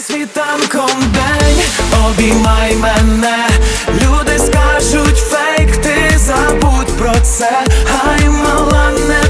світанком день, обіймай мене. Люди скажуть фейк, ти забудь про це. Ай, мала, не